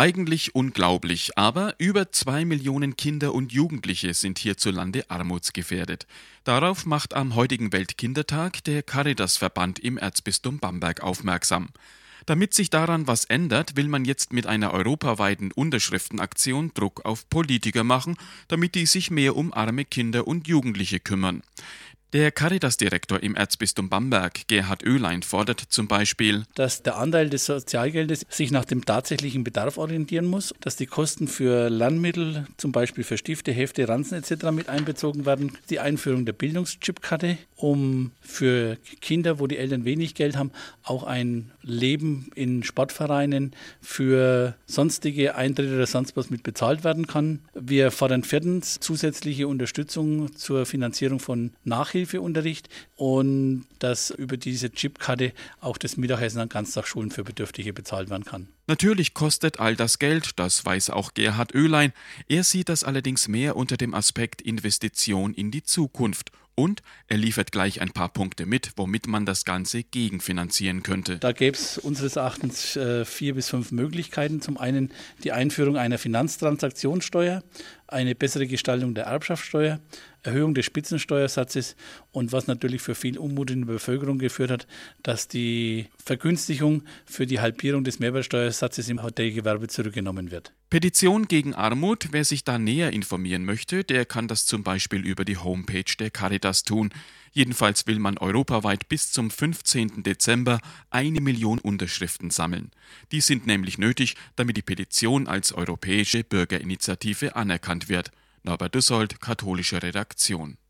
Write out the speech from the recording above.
Eigentlich unglaublich, aber über 2 Millionen Kinder und Jugendliche sind hierzulande armutsgefährdet. Darauf macht am heutigen Weltkindertag der Caritasverband im Erzbistum Bamberg aufmerksam. Damit sich daran was ändert, will man jetzt mit einer europaweiten Unterschriftenaktion Druck auf Politiker machen, damit die sich mehr um arme Kinder und Jugendliche kümmern. Der Caritas-Direktor im Erzbistum Bamberg, Gerhard Oehlein, fordert zum Beispiel, dass der Anteil des Sozialgeldes sich nach dem tatsächlichen Bedarf orientieren muss, dass die Kosten für Lernmittel, zum Beispiel für Stifte, Hefte, Ranzen etc. mit einbezogen werden, die Einführung der Bildungschipkarte, um für Kinder, wo die Eltern wenig Geld haben, auch ein Leben in Sportvereinen für sonstige Eintritte oder sonst was mit bezahlt werden kann. Wir fordern viertens zusätzliche Unterstützung zur Finanzierung von Nachhilfeunterricht und dass über diese Chipkarte auch das Mittagessen an Ganztagsschulen für Bedürftige bezahlt werden kann. Natürlich kostet all das Geld, das weiß auch Gerhard Oehlein. Er sieht das allerdings mehr unter dem Aspekt Investition in die Zukunft. Und er liefert gleich ein paar Punkte mit, womit man das Ganze gegenfinanzieren könnte. Da gäbe es unseres Erachtens 4 bis 5 Möglichkeiten. Zum einen die Einführung einer Finanztransaktionssteuer, eine bessere Gestaltung der Erbschaftssteuer, Erhöhung des Spitzensteuersatzes und was natürlich für viel Unmut in der Bevölkerung geführt hat, dass die Vergünstigung für die Halbierung des Mehrwertsteuersatzes im Hotelgewerbe zurückgenommen wird. Petition gegen Armut, wer sich da näher informieren möchte, der kann das zum Beispiel über die Homepage der Caritas tun. Jedenfalls will man europaweit bis zum 15. Dezember 1 Million Unterschriften sammeln. Die sind nämlich nötig, damit die Petition als europäische Bürgerinitiative anerkannt wird. Norbert Dussold, Katholische Redaktion.